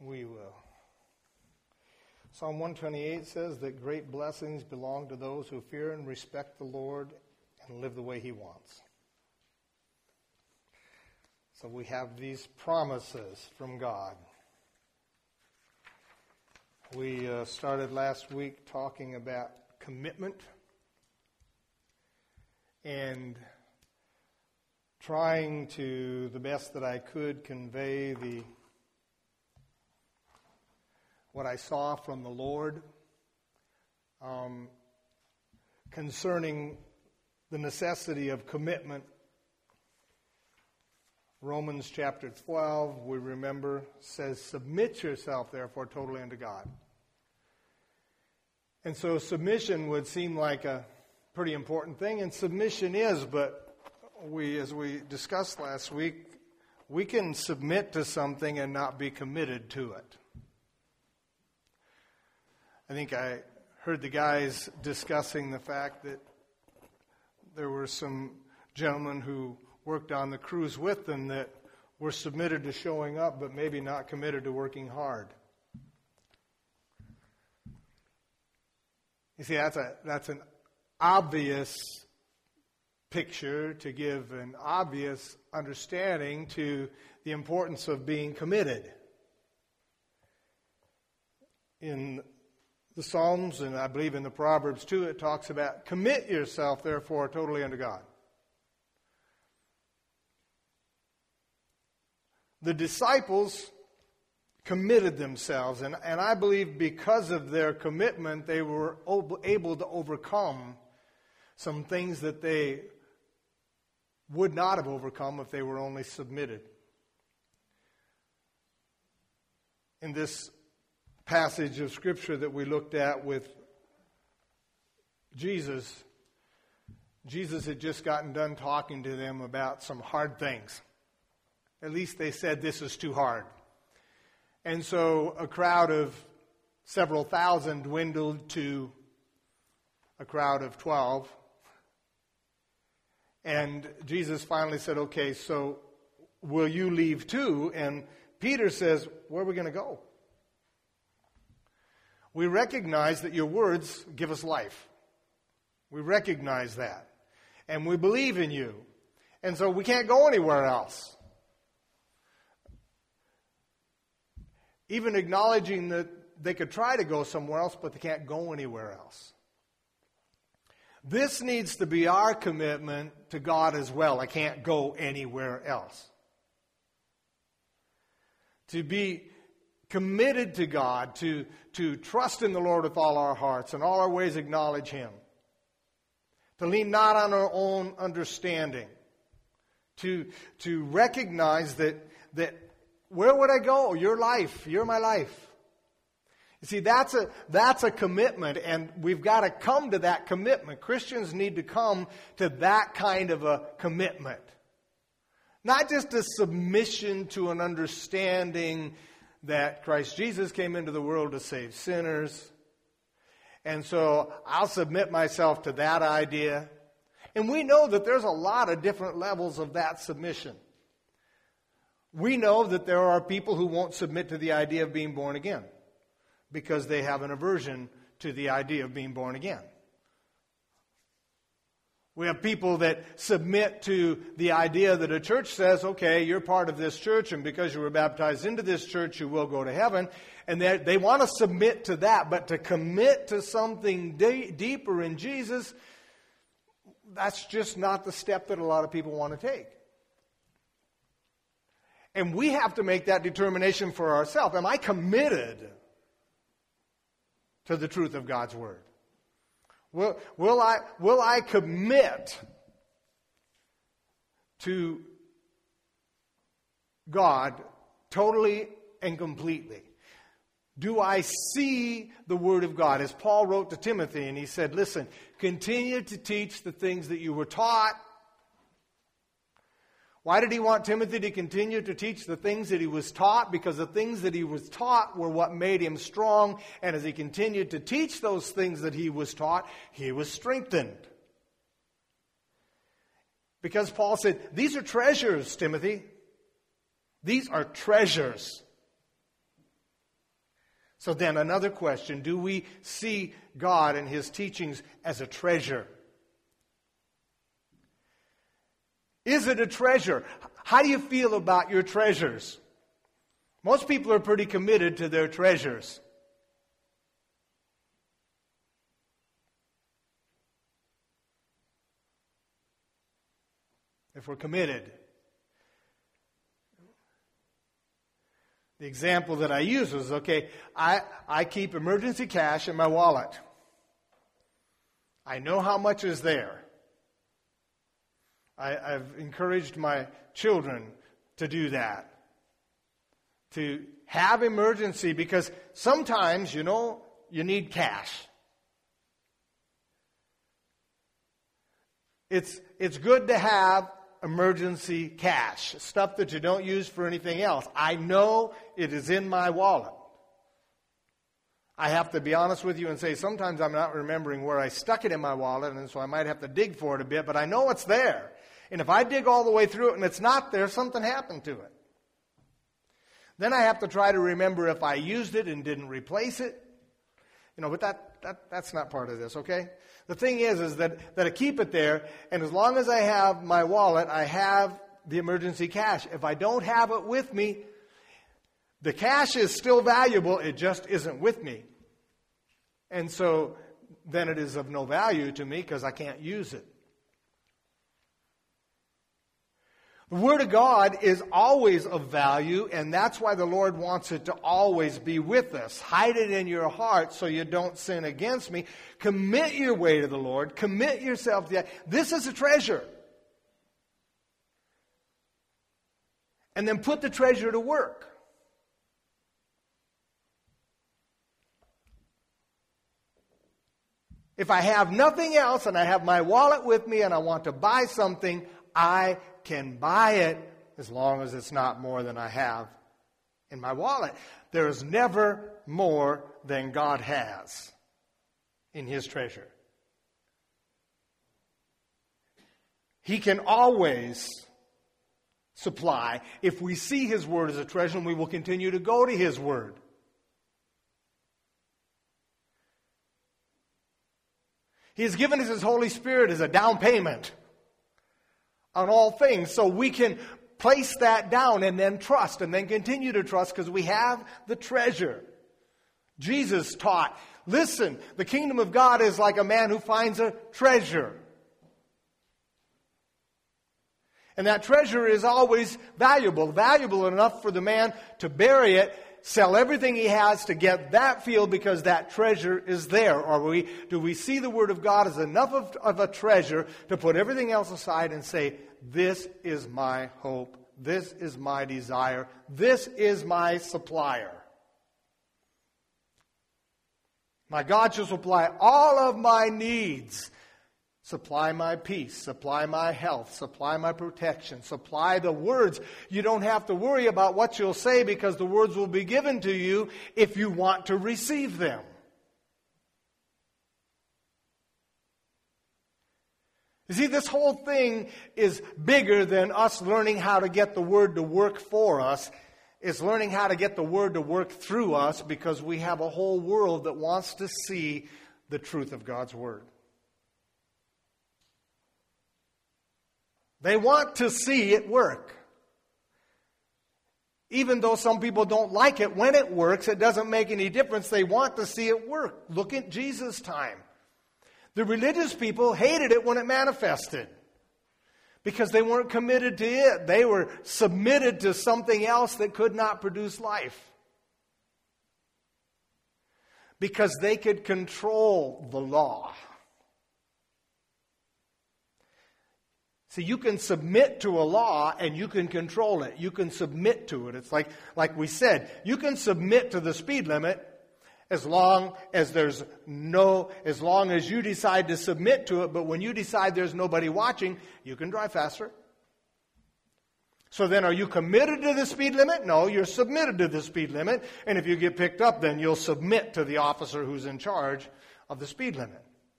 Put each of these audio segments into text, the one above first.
We will. Psalm 128 says that great blessings belong to those who fear and respect the Lord and live the way He wants. So we have these promises from God. We started last week talking about commitment and trying to, the best that I could, convey what I saw from the Lord concerning the necessity of commitment. Romans chapter 12, we remember, says, "Submit yourself, therefore, totally unto God." And so submission would seem like a pretty important thing, and submission is, but as we discussed last week, we can submit to something and not be committed to it. I think I heard the guys discussing the fact that there were some gentlemen who worked on the cruise with them that were submitted to showing up, but maybe not committed to working hard. You see, that's an obvious picture to give an obvious understanding to the importance of being committed. In the Psalms, and I believe in the Proverbs too, it talks about commit yourself, therefore, totally unto God. The disciples committed themselves, and I believe because of their commitment, they were able to overcome some things that they would not have overcome if they were only submitted. In this passage of Scripture that we looked at with Jesus had just gotten done talking to them about some hard things. At least they said, this is too hard. And so a crowd of several thousand dwindled to a crowd of 12. And Jesus finally said, okay, so will you leave too? And Peter says, where are we going to go? We recognize that your words give us life. We recognize that. And we believe in you. And so we can't go anywhere else. Even acknowledging that they could try to go somewhere else, but they can't go anywhere else. This needs to be our commitment to God as well. I can't go anywhere else. To be committed to God, to trust in the Lord with all our hearts and all our ways acknowledge Him. To lean not on our own understanding. To recognize that where would I go? Your life. You're my life. You see, that's a commitment, and we've got to come to that commitment. Christians need to come to that kind of a commitment. Not just a submission to an understanding that Christ Jesus came into the world to save sinners. And so I'll submit myself to that idea. And we know that there's a lot of different levels of that submission. We know that there are people who won't submit to the idea of being born again because they have an aversion to the idea of being born again. We have people that submit to the idea that a church says, okay, you're part of this church, and because you were baptized into this church, you will go to heaven. And they want to submit to that, but to commit to something deeper in Jesus, that's just not the step that a lot of people want to take. And we have to make that determination for ourselves. Am I committed to the truth of God's Word? Will I commit to God totally and completely? Do I see the Word of God? As Paul wrote to Timothy, and he said, listen, continue to teach the things that you were taught. Why did he want Timothy to continue to teach the things that he was taught? Because the things that he was taught were what made him strong. And as he continued to teach those things that he was taught, he was strengthened. Because Paul said, these are treasures, Timothy. These are treasures. So then another question, do we see God and His teachings as a treasure? Is it a treasure? How do you feel about your treasures? Most people are pretty committed to their treasures. If we're committed. The example that I use was, okay, I keep emergency cash in my wallet. I know how much is there. I've encouraged my children to do that. To have emergency, because sometimes, you need cash. It's good to have emergency cash, stuff that you don't use for anything else. I know it is in my wallet. I have to be honest with you and say sometimes I'm not remembering where I stuck it in my wallet, and so I might have to dig for it a bit, but I know it's there. And if I dig all the way through it and it's not there, something happened to it. Then I have to try to remember if I used it and didn't replace it. But that's not part of this, okay? The thing is that I keep it there, and as long as I have my wallet, I have the emergency cash. If I don't have it with me, the cash is still valuable, it just isn't with me. And so then it is of no value to me because I can't use it. The Word of God is always of value, and that's why the Lord wants it to always be with us. Hide it in your heart so you don't sin against me. Commit your way to the Lord. Commit yourself to that. This is a treasure. And then put the treasure to work. If I have nothing else and I have my wallet with me and I want to buy something, I can buy it as long as it's not more than I have in my wallet. There is never more than God has in His treasure. He can always supply. If we see His Word as a treasure, we will continue to go to His Word. He has given us His Holy Spirit as a down payment on all things, so we can place that down and then trust and then continue to trust because we have the treasure. Jesus taught, listen, the kingdom of God is like a man who finds a treasure. And that treasure is always valuable enough for the man to bury it, sell everything he has to get that field because that treasure is there. Or do we see the Word of God as enough of a treasure to put everything else aside and say, this is my hope, this is my desire, this is my supplier. My God shall supply all of my needs. Supply my peace, supply my health, supply my protection, supply the words. You don't have to worry about what you'll say because the words will be given to you if you want to receive them. You see, this whole thing is bigger than us learning how to get the Word to work for us. It's learning how to get the Word to work through us because we have a whole world that wants to see the truth of God's Word. They want to see it work. Even though some people don't like it, when it works, it doesn't make any difference. They want to see it work. Look at Jesus' time. The religious people hated it when it manifested because they weren't committed to it. They were submitted to something else that could not produce life because they could control the law. See, you can submit to a law and you can control it. You can submit to it. It's like we said, you can submit to the speed limit as long as you decide to submit to it, but when you decide there's nobody watching, you can drive faster. So then are you committed to the speed limit? No, you're submitted to the speed limit. And if you get picked up, then you'll submit to the officer who's in charge of the speed limit.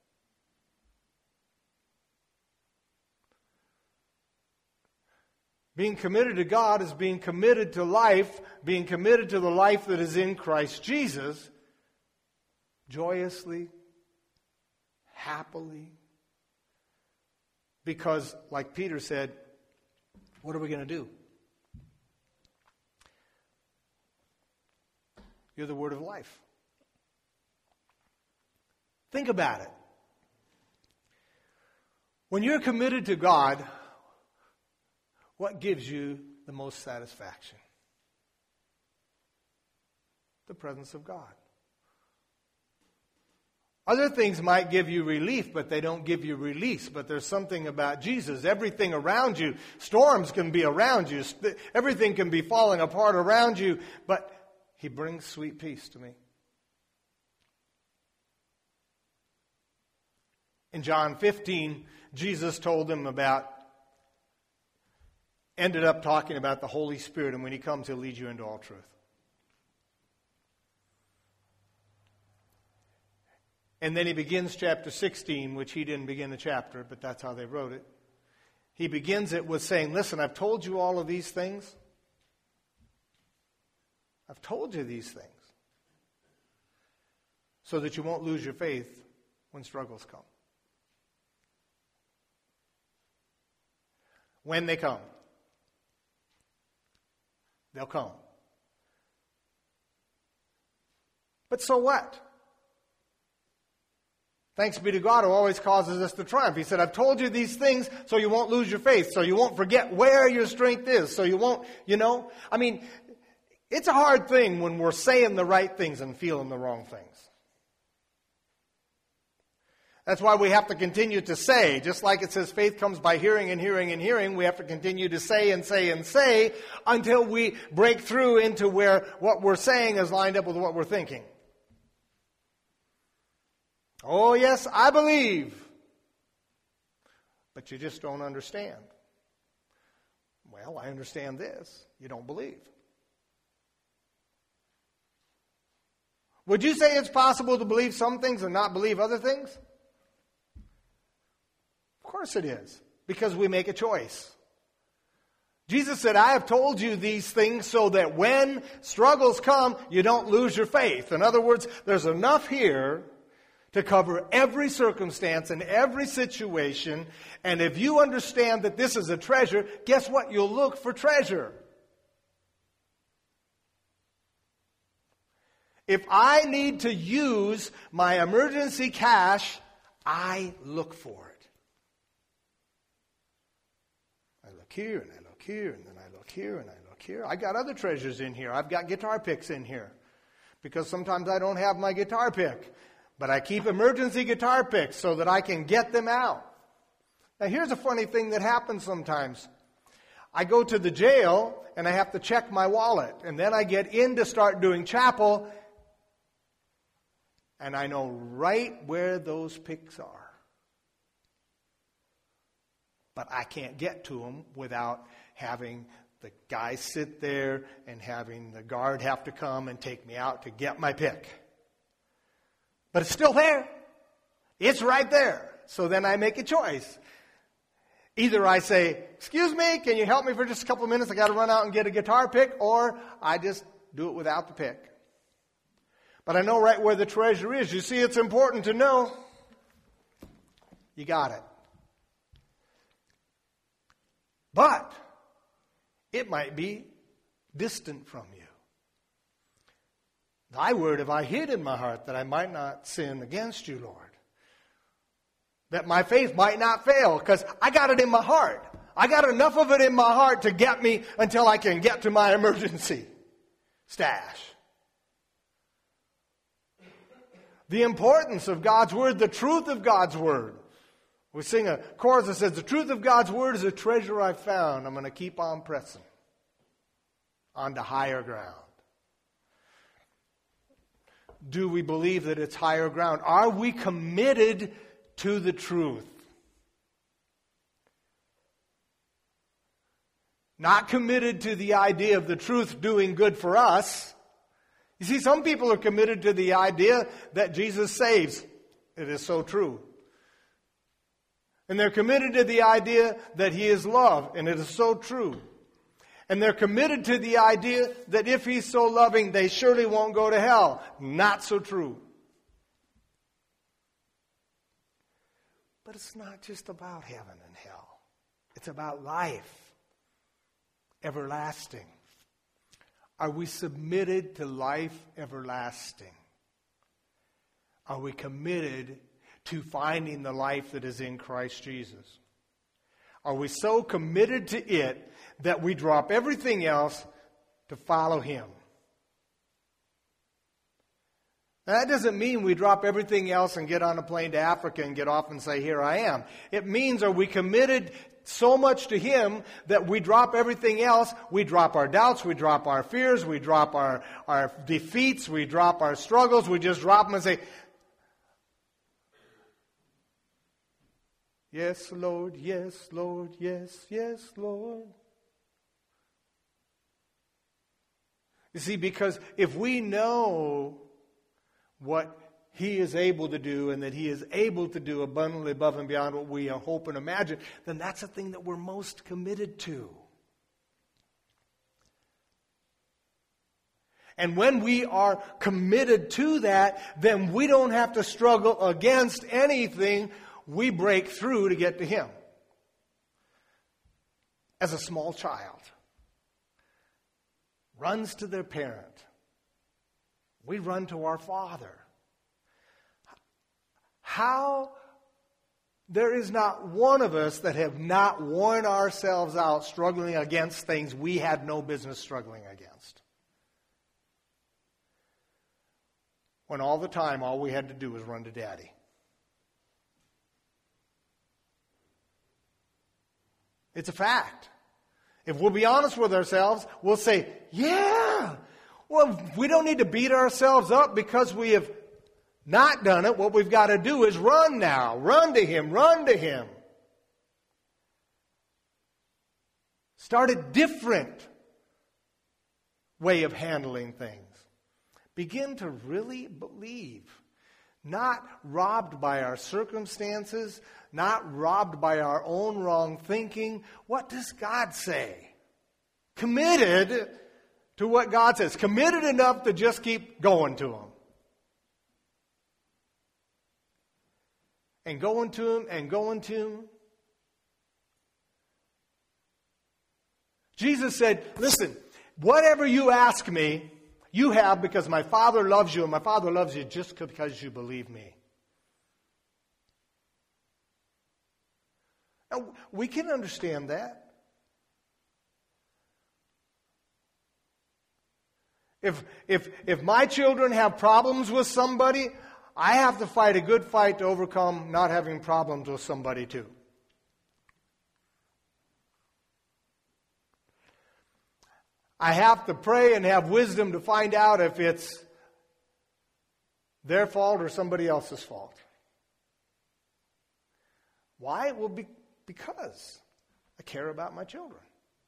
Being committed to God is being committed to life, being committed to the life that is in Christ Jesus. joyously, happily. Because, like Peter said, what are we going to do? You're the word of life. Think about it. When you're committed to God, what gives you the most satisfaction? The presence of God. Other things might give you relief, but they don't give you release. But there's something about Jesus. Everything around you, storms can be around you. Everything can be falling apart around you. But He brings sweet peace to me. In John 15, Jesus told them ended up talking about the Holy Spirit, and when He comes, He'll lead you into all truth. And then He begins chapter 16, which He didn't begin the chapter, but that's how they wrote it. He begins it with saying, listen, I've told you all of these things. I've told you these things so that you won't lose your faith when struggles come. When they come. They'll come. But so what? Thanks be to God who always causes us to triumph. He said, I've told you these things so you won't lose your faith, so you won't forget where your strength is, so you won't, I mean, it's a hard thing when we're saying the right things and feeling the wrong things. That's why we have to continue to say, just like it says faith comes by hearing and hearing and hearing, we have to continue to say and say and say until we break through into where what we're saying is lined up with what we're thinking. Oh, yes, I believe. But you just don't understand. Well, I understand this. You don't believe. Would you say it's possible to believe some things and not believe other things? Of course it is, because we make a choice. Jesus said, I have told you these things so that when struggles come, you don't lose your faith. In other words, there's enough here to cover every circumstance and every situation. And if you understand that this is a treasure, guess what? You'll look for treasure. If I need to use my emergency cash, I look for it. I look here and I look here and then I look here and I look here. I got other treasures in here. I've got guitar picks in here because sometimes I don't have my guitar pick. But I keep emergency guitar picks so that I can get them out. Now here's a funny thing that happens sometimes. I go to the jail and I have to check my wallet. And then I get in to start doing chapel. And I know right where those picks are. But I can't get to them without having the guy sit there and having the guard have to come and take me out to get my pick. But it's still there. It's right there. So then I make a choice. Either I say, excuse me, can you help me for just a couple of minutes? I got to run out and get a guitar pick. Or I just do it without the pick. But I know right where the treasure is. You see, it's important to know. You got it. But it might be distant from you. Thy word have I hid in my heart that I might not sin against you, Lord. That my faith might not fail because I got it in my heart. I got enough of it in my heart to get me until I can get to my emergency stash. The importance of God's word, the truth of God's word. We sing a chorus that says, the truth of God's word is a treasure I found. I'm going to keep on pressing onto higher ground. Do we believe that it's higher ground? Are we committed to the truth? Not committed to the idea of the truth doing good for us. You see, some people are committed to the idea that Jesus saves. It is so true. And they're committed to the idea that He is love. And it is so true. And they're committed to the idea that if He's so loving, they surely won't go to hell. Not so true. But it's not just about heaven and hell. It's about life, everlasting. Are we submitted to life everlasting? Are we committed to finding the life that is in Christ Jesus? Are we so committed to it that we drop everything else to follow Him? Now, that doesn't mean we drop everything else and get on a plane to Africa and get off and say, here I am. It means, are we committed so much to Him that we drop everything else? We drop our doubts, we drop our fears, we drop our defeats, we drop our struggles, we just drop them and say, yes, Lord, yes, Lord, yes, yes, Lord. You see, because if we know what He is able to do and that He is able to do abundantly above and beyond what we hope and imagine, then that's the thing that we're most committed to. And when we are committed to that, then we don't have to struggle against anything. We break through to get to Him. As a small child runs to their parent, we run to our Father. How there is not one of us that have not worn ourselves out struggling against things we had no business struggling against. When all the time, all we had to do was run to Daddy. It's a fact. If we'll be honest with ourselves, we'll say, yeah, well, we don't need to beat ourselves up because we have not done it. What we've got to do is run now. Run to Him. Run to Him. Start a different way of handling things. Begin to really believe. Not robbed by our circumstances, not robbed by our own wrong thinking. What does God say? Committed to what God says. Committed enough to just keep going to Him. And going to Him and going to Him. Jesus said, listen, whatever you ask me, you have because my Father loves you, and my Father loves you just because you believe me. Now, we can understand that. If my children have problems with somebody, I have to fight a good fight to overcome not having problems with somebody too. I have to pray and have wisdom to find out if it's their fault or somebody else's fault. Why? Well, because I care about my children.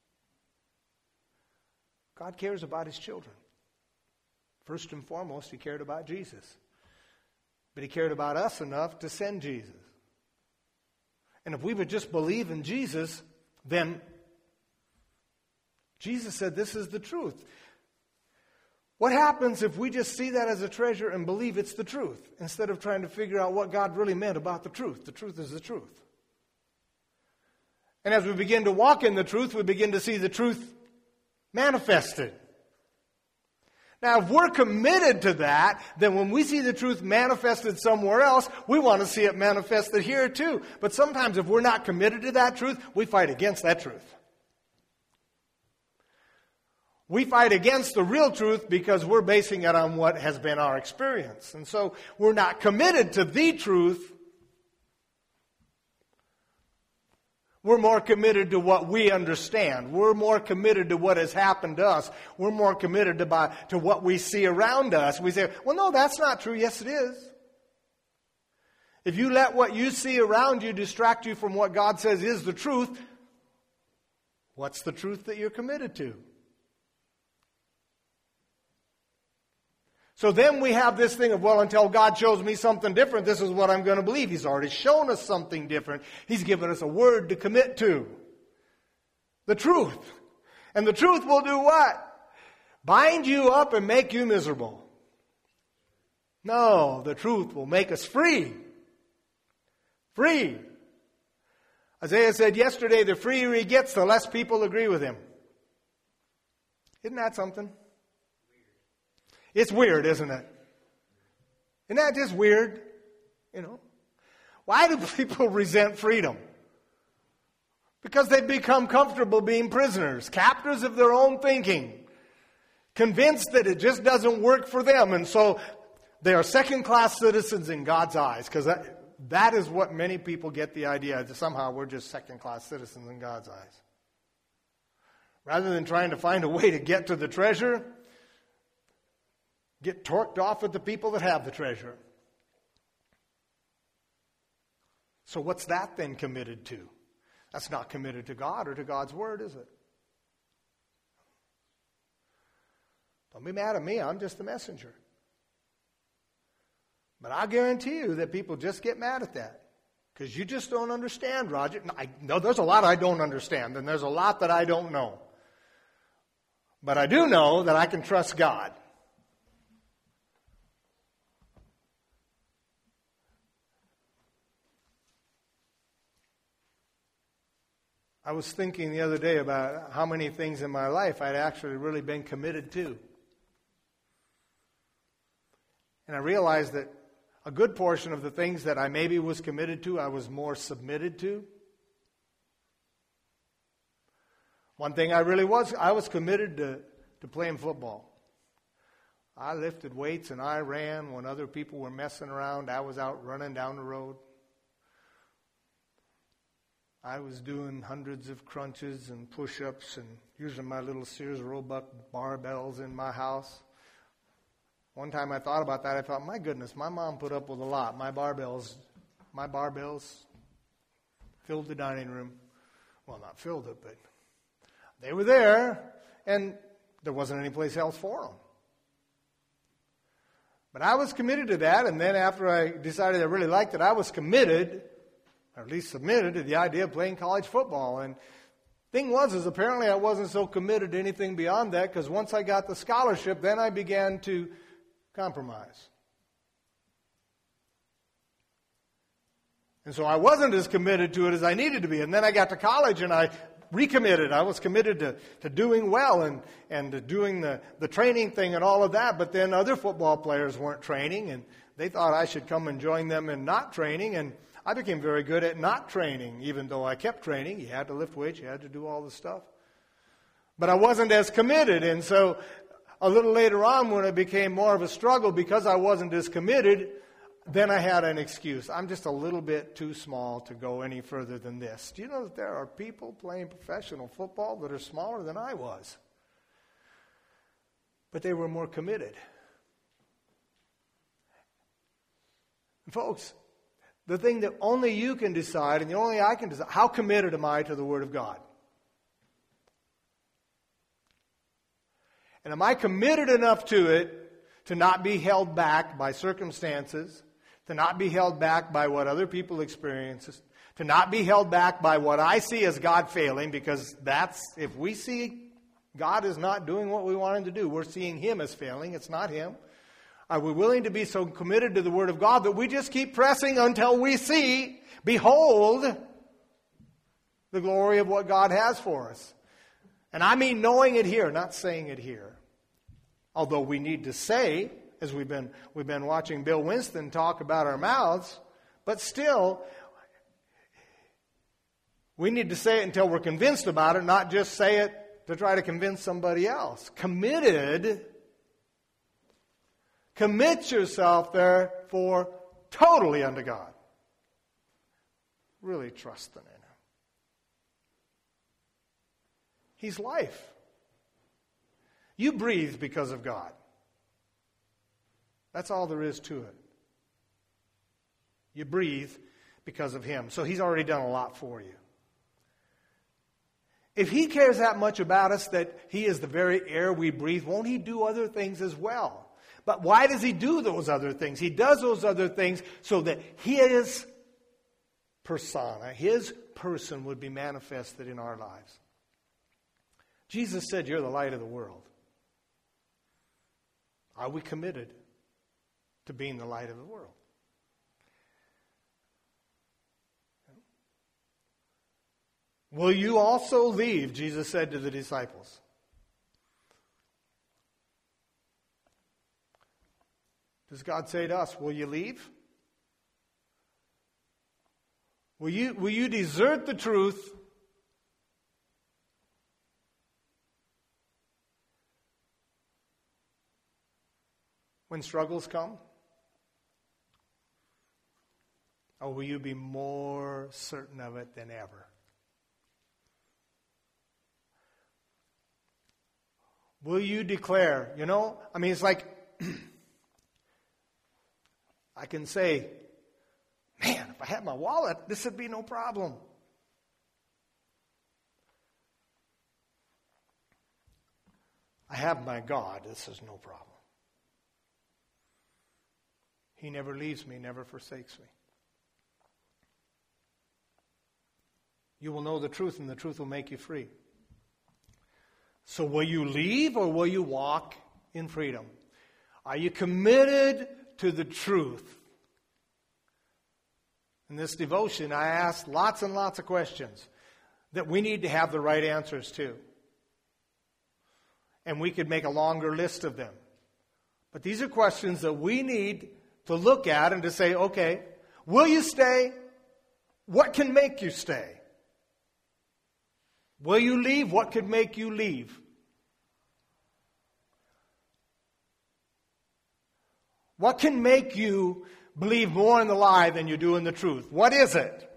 God cares about His children. First and foremost, He cared about Jesus. But He cared about us enough to send Jesus. And if we would just believe in Jesus, then Jesus said this is the truth. What happens if we just see that as a treasure and believe it's the truth instead of trying to figure out what God really meant about the truth? The truth is the truth. And as we begin to walk in the truth, we begin to see the truth manifested. Now, if we're committed to that, then when we see the truth manifested somewhere else, we want to see it manifested here too. But sometimes if we're not committed to that truth, we fight against that truth. We fight against the real truth because we're basing it on what has been our experience. And so we're not committed to the truth. We're more committed to what we understand. We're more committed to what has happened to us. We're more committed to what we see around us. We say, well, no, that's not true. Yes, it is. If you let what you see around you distract you from what God says is the truth, what's the truth that you're committed to? So then we have this thing of, well, until God shows me something different, this is what I'm going to believe. He's already shown us something different. He's given us a word to commit to. The truth. And the truth will do what? Bind you up and make you miserable. No, the truth will make us free. Free. Isaiah said yesterday, the freer he gets, the less people agree with him. Isn't that something? It's weird, isn't it? Isn't that just weird? You know? Why do people resent freedom? Because they've become comfortable being prisoners, captors of their own thinking, convinced that it just doesn't work for them. And so they are second-class citizens in God's eyes, because that is what many people get the idea, that somehow we're just second-class citizens in God's eyes. Rather than trying to find a way to get to the treasure, get torqued off with the people that have the treasure. So what's that then committed to? That's not committed to God or to God's Word, is it? Don't be mad at me, I'm just the messenger. But I guarantee you that people just get mad at that. Because you just don't understand, Roger. No, there's a lot I don't understand, and there's a lot that I don't know. But I do know that I can trust God. I was thinking the other day about how many things in my life I'd actually really been committed to. And I realized that a good portion of the things that I maybe was committed to, I was more submitted to. One thing I was committed to playing football. I lifted weights and I ran when other people were messing around. I was out running down the road. I was doing hundreds of crunches and push-ups and using my little Sears Roebuck barbells in my house. One time I thought about that. I thought, my goodness, my mom put up with a lot. My barbells filled the dining room. Well, not filled it, but they were there, and there wasn't any place else for them. But I was committed to that, and then after I decided I really liked it, I was committed, or at least submitted, to the idea of playing college football. And thing was, is apparently I wasn't so committed to anything beyond that, because once I got the scholarship, then I began to compromise. And so I wasn't as committed to it as I needed to be. And then I got to college and I recommitted. I was committed to doing well and to doing the training thing and all of that. But then other football players weren't training, and they thought I should come and join them in not training. And I became very good at not training, even though I kept training. You had to lift weights. You had to do all this stuff. But I wasn't as committed. And so a little later on, when it became more of a struggle because I wasn't as committed, then I had an excuse. I'm just a little bit too small to go any further than this. Do you know that there are people playing professional football that are smaller than I was? But they were more committed. And folks, the thing that only you can decide and the only I can decide, how committed am I to the Word of God? And am I committed enough to it to not be held back by circumstances, to not be held back by what other people experience, to not be held back by what I see as God failing, because if we see God is not doing what we want Him to do, we're seeing Him as failing, it's not Him. Are we willing to be so committed to the Word of God that we just keep pressing until we see, behold, the glory of what God has for us? And I mean knowing it here, not saying it here. Although we need to say, as we've been watching Bill Winston talk about our mouths, but still, we need to say it until we're convinced about it, not just say it to try to convince somebody else. Committed. Commit yourself, therefore, totally unto God. Really trusting in Him. He's life. You breathe because of God. That's all there is to it. You breathe because of Him. So He's already done a lot for you. If He cares that much about us that He is the very air we breathe, won't He do other things as well? But why does He do those other things? He does those other things so that His persona, His person would be manifested in our lives. Jesus said, "You're the light of the world." Are we committed to being the light of the world? Will you also leave? Jesus said to the disciples. Does God say to us, will you leave? Will you desert the truth when struggles come? Or will you be more certain of it than ever? Will you declare, it's like, I can say, man, if I had my wallet, this would be no problem. I have my God, this is no problem. He never leaves me, never forsakes me. You will know the truth, and the truth will make you free. So will you leave, or will you walk in freedom? Are you committed to the truth? In this devotion, I asked lots and lots of questions that we need to have the right answers to. And we could make a longer list of them. But these are questions that we need to look at and to say, okay, will you stay? What can make you stay? Will you leave? What could make you leave? What can make you believe more in the lie than you do in the truth? What is it?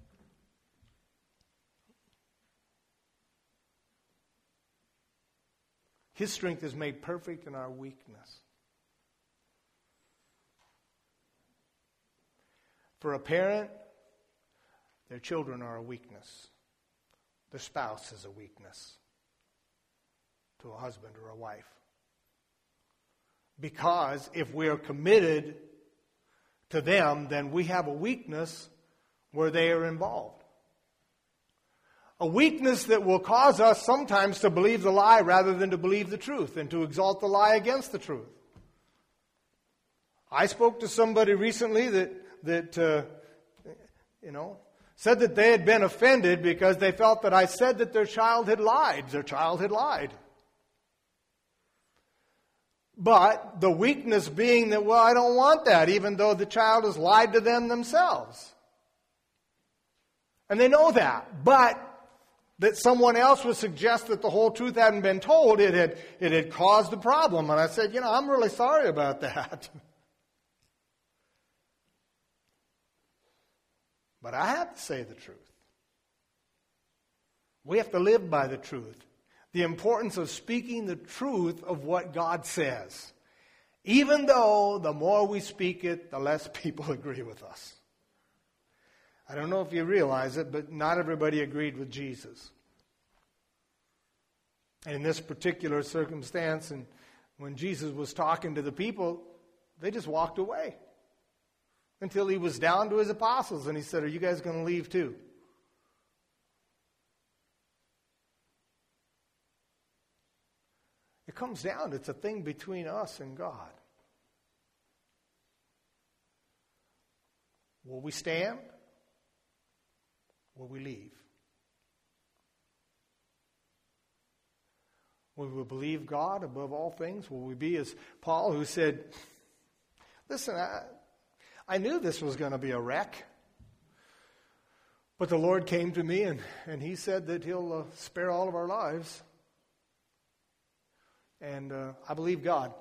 His strength is made perfect in our weakness. For a parent, their children are a weakness. Their spouse is a weakness to a husband or a wife. Because if we are committed to them, then we have a weakness where they are involved. A weakness that will cause us sometimes to believe the lie rather than to believe the truth and to exalt the lie against the truth. I spoke to somebody recently that said that they had been offended because they felt that I said that their child had lied. Their child had lied. But the weakness being that, well, I don't want that, even though the child has lied to them themselves. And they know that. But that someone else would suggest that the whole truth hadn't been told, it had caused a problem. And I said, I'm really sorry about that. But I have to say the truth. We have to live by the truth. The importance of speaking the truth of what God says. Even though the more we speak it, the less people agree with us. I don't know if you realize it, but not everybody agreed with Jesus. And in this particular circumstance, and when Jesus was talking to the people, they just walked away. Until he was down to his apostles and he said, are you guys going to leave too? It comes down, it's a thing between us and God. Will we stand? Will we leave? Will we believe God above all things? Will we be as Paul, who said, listen, I knew this was going to be a wreck. But the Lord came to me and he said that he'll spare all of our lives. And I believe God.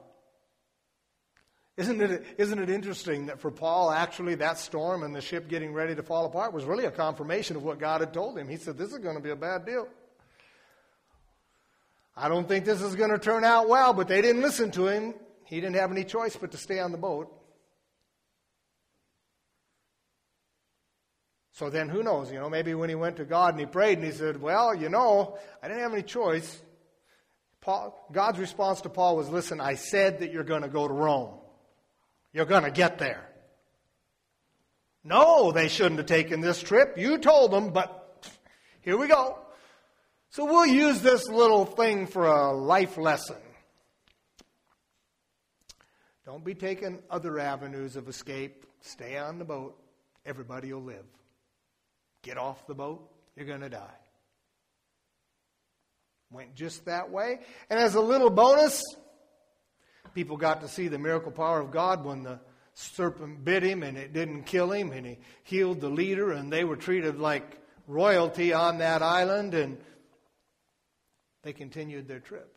Isn't it interesting that for Paul, actually, that storm and the ship getting ready to fall apart was really a confirmation of what God had told him. He said, this is going to be a bad deal. I don't think this is going to turn out well, but they didn't listen to him. He didn't have any choice but to stay on the boat. So then who knows, maybe when he went to God and he prayed and he said, well, I didn't have any choice. God's response to Paul was, listen, I said that you're going to go to Rome. You're going to get there. No, they shouldn't have taken this trip. You told them, but here we go. So we'll use this little thing for a life lesson. Don't be taking other avenues of escape. Stay on the boat. Everybody will live. Get off the boat. You're going to die. Went just that way. And as a little bonus, people got to see the miracle power of God when the serpent bit him and it didn't kill him, and he healed the leader, and they were treated like royalty on that island, and they continued their trip.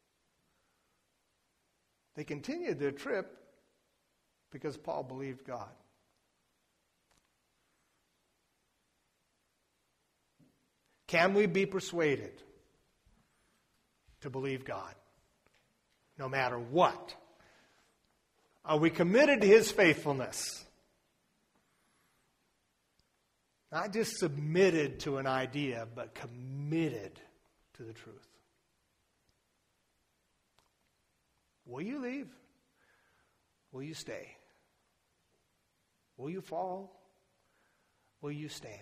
They continued their trip because Paul believed God. Can we be persuaded to believe God no matter what? Are we committed to His faithfulness? Not just submitted to an idea, but committed to the truth. Will you leave? Will you stay? Will you fall? Will you stand?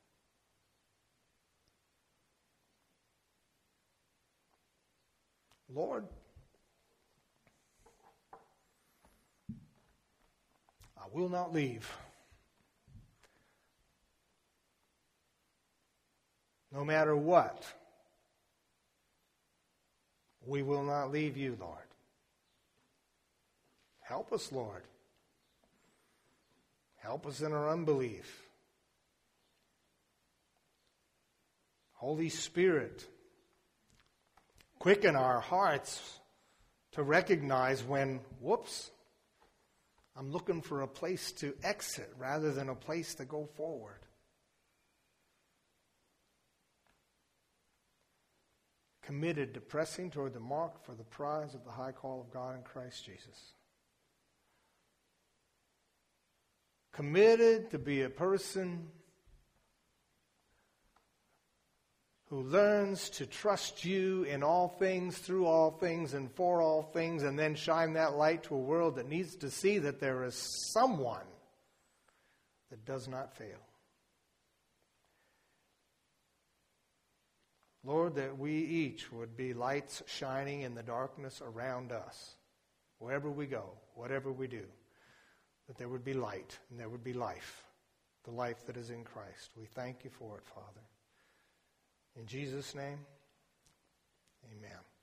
Lord, I will not leave. No matter what, we will not leave you, Lord. Help us, Lord. Help us in our unbelief. Holy Spirit, quicken our hearts to recognize when, whoops, I'm looking for a place to exit rather than a place to go forward. Committed to pressing toward the mark for the prize of the high call of God in Christ Jesus. Committed to be a person who learns to trust you in all things, through all things, and for all things, and then shine that light to a world that needs to see that there is someone that does not fail. Lord, that we each would be lights shining in the darkness around us, wherever we go, whatever we do, that there would be light and there would be life, the life that is in Christ. We thank you for it, Father. In Jesus' name, amen.